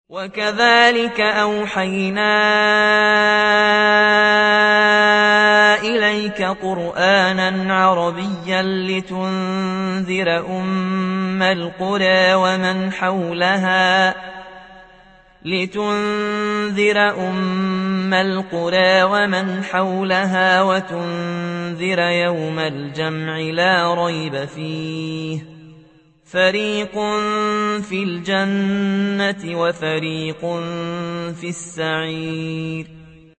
وكذلك أوحينا إليك قرآنا عربيا لتنذر أم القرى ومن حولها وتنذر يوم الجمع لا ريب فيه فريق في الجنة وفريق في السعير